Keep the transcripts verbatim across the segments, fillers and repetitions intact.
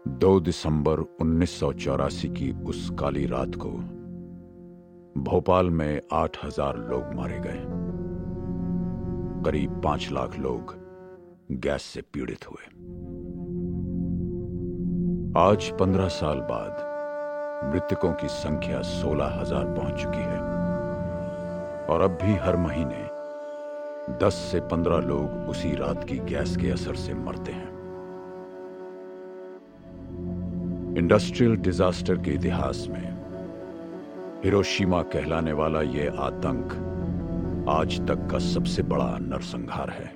दो दिसंबर उन्नीस सौ चौरासी की उस काली रात को भोपाल में आठ हजार लोग मारे गए। करीब पांच लाख लोग गैस से पीड़ित हुए। आज पंद्रह साल बाद मृतकों की संख्या सोलह हजार पहुंच चुकी है और अब भी हर महीने दस से पंद्रह लोग उसी रात की गैस के असर से मरते हैं। इंडस्ट्रियल डिजास्टर के इतिहास में हिरोशिमा कहलाने वाला यह आतंक आज तक का सबसे बड़ा नरसंहार है।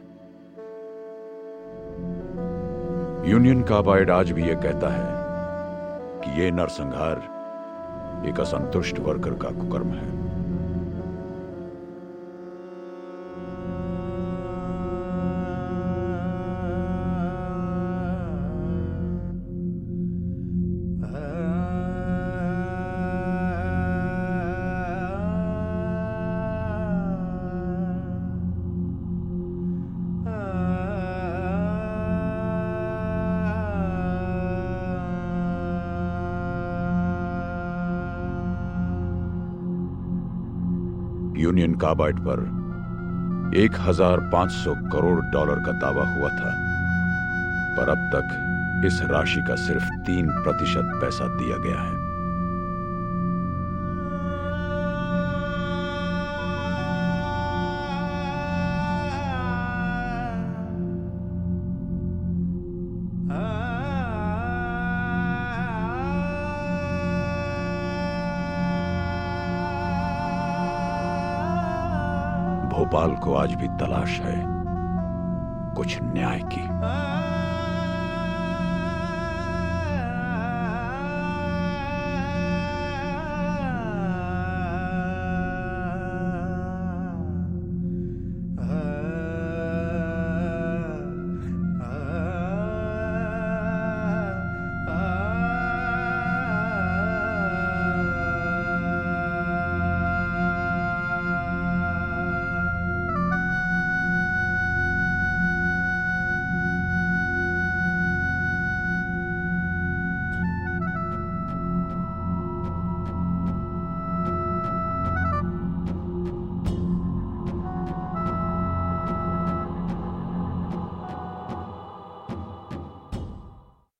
यूनियन कार्बाइड आज भी यह कहता है कि यह नरसंहार एक असंतुष्ट वर्कर का कुकर्म है। यूनियन कार्बाइड पर एक हजार पांच सौ करोड़ डॉलर का दावा हुआ था, पर अब तक इस राशि का सिर्फ तीन प्रतिशत पैसा दिया गया है। भोपाल को आज भी तलाश है कुछ न्याय की।